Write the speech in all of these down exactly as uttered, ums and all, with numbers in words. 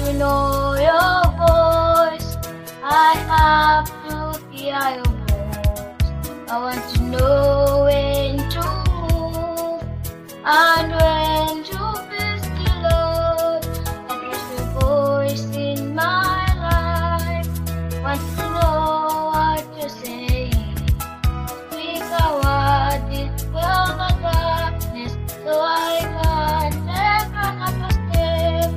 to know your voice. I have to hear your voice. I want to know when to move and when to be still, Lord. I trust your voice in my life. Want to know what you're saying. Speak a word, dispel the darkness, so I can take another step.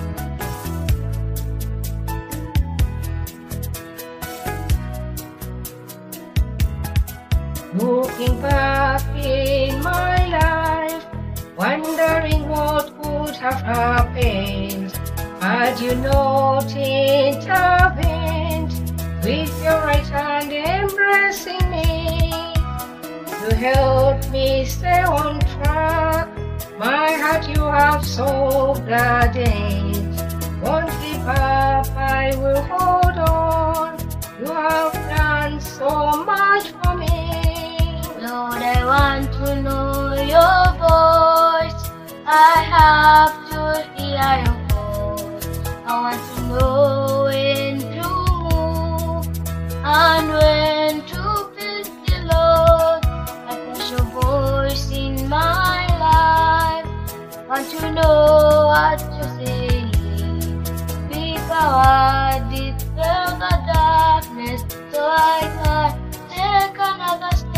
Looking back in my life, wondering what could have happened, had you not intervened with your right hand embracing me. You helped me stay on track. My heart you have so gladdened. Won't give up, I will hold on. You have done so much for me. Lord, I want to know your voice. I have to hear your voice. I want to know when to move and when to be still, Lord. I trust your voice in my life. Want to know what you're saying. Speak a word, dispel the darkness, so I can take another step.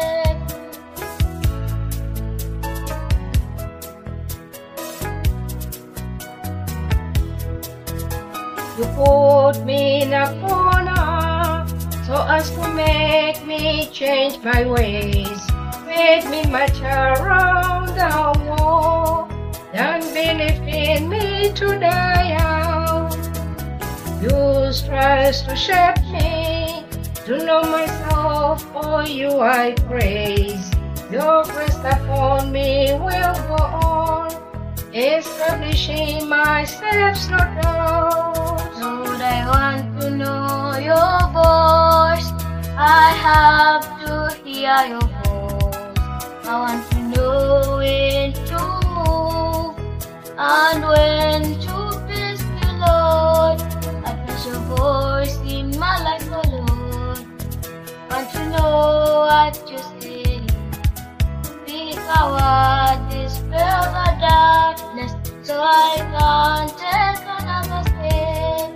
You put me in a corner so as to make me change my ways. Made me march around the wall, then believe in me to die out. You strive to shape me, to know myself, for you I praise. Your grace upon me will go on, establishing my steps no doubt. Lord, I want to know your voice. I have to hear your voice. I want to know when to move and when to be still, Lord. I trust your voice in my life, oh Lord. Want to know what you say. Speak a word, dispel the darkness, so I can take another step.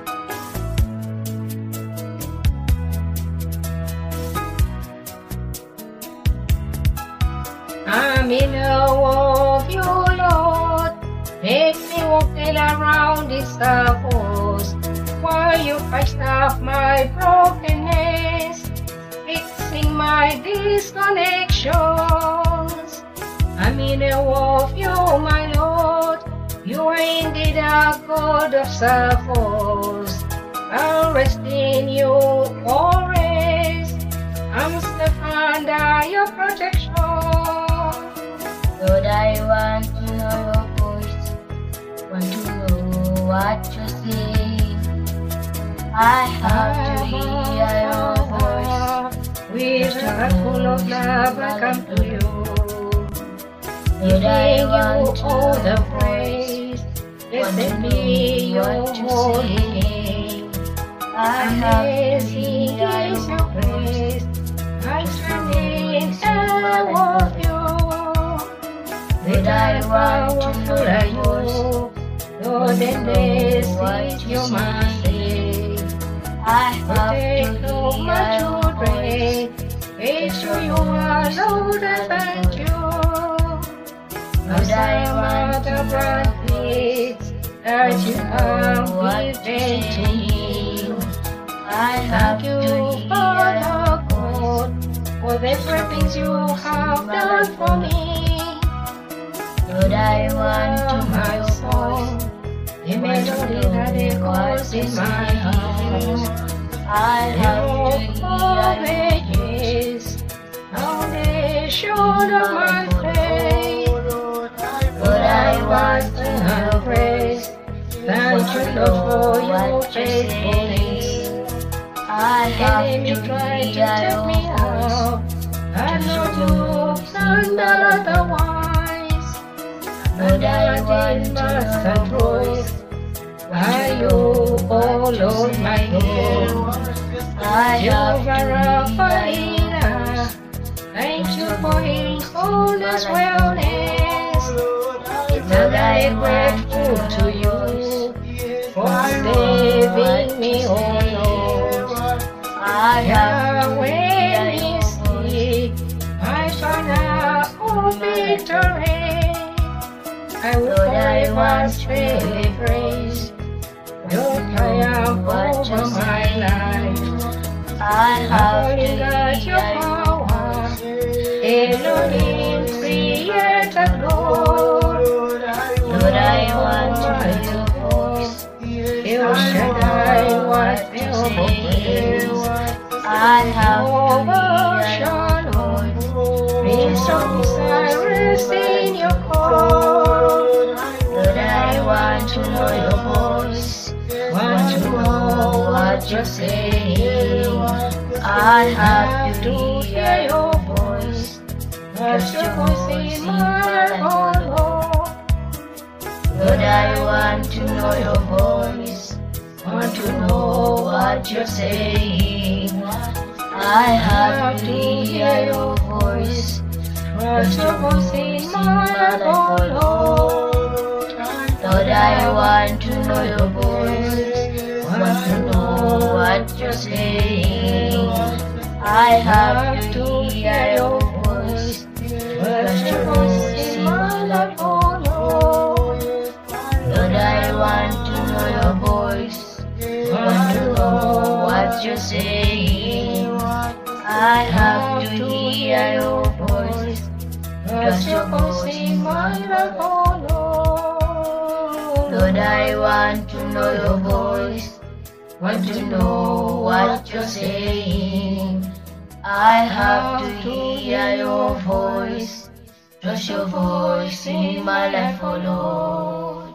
I'm in awe of you, Lord. Make me walk all around these circles, while you patched up my brokenness, fixing my disconnections. I'm in awe of you, my Lord. You are indeed a God of circles. I'll rest in you always. I'm safe under your protection. Lord, I want to know your voice. Want to know what you say. I have to hear your voice. With a heart full of love, I come to you. Lord, I want to all know the your praise. voice. Blessed be your holy name. I have to Amazing hear is your your voice. praise. I stand in awe of you. Lord, I want to know your voice. Lord, endless is your mercy. I have Take to no hear my your children. voice. Make sure you are Lord, I thank you. Lord, I want to the know your voice. that you have What given you to me. say. I have Thank you to for hear the your God, voice. for the great things you have done for me. Lord, I want to know my your song, voice. the melody that echoes in my heart. I have to Of hear your voice. ages, foundation of my faith. Lord, I want to know your voice. Thank you, Lord, for your faithfulness. I have Enemy to tried to hear take me your voice. out. I know you've done otherwise. Lord, I And want in to birth know and your voice, voice. Are you, oh Lord, my God? Jehovah Rapha, thank you for His wholeness, wellness. And I'm grateful to you for saving me, oh Lord. I have When He see my banner of victory, I will forever truly praise your triumph over my life. I have Holy God, your power, Elohim, creator Lord. Lord, I want to hear your voice. El Shaddai, what your voice. I have Jehovah to hear your Shalom, Prince of Cyrus in your call. Lord, I want to know your voice. Want to know what you're saying. I have to hear your voice. Trust your voice in my heart, Lord. Lord, I want to know your voice. Want to know what you're saying. I have to hear your voice. Trust your voice in my heart, Lord. Lord, I want to know your voice. Want to know What you're saying. I have to hear your voice. Trust your voice in my life, oh Lord. Lord, I want to know your voice. Want to know What you're saying. I have to hear your voice. Trust your voice in my life, oh Lord. Lord, I want to know your voice. Want to know what you're saying. I have to hear your voice. Trust your voice in my life, oh Lord.